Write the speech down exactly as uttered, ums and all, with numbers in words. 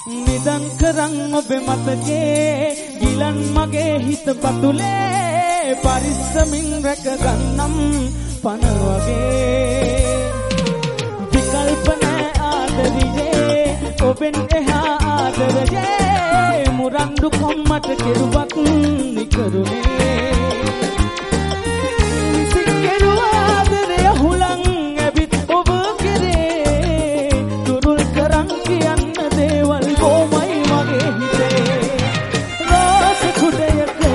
නිදන් කරන් ඔබේ මතකේ ගිලන් මගේ හිත පතුලේ පරිස්සමින් රැක ගන්නම් පන වගේ විකල්ප නැ ආදරියේ ඔබෙන් එහා ආදරයේ මුරන්දු කොම්මට කෙරුවක් නිකරුනේ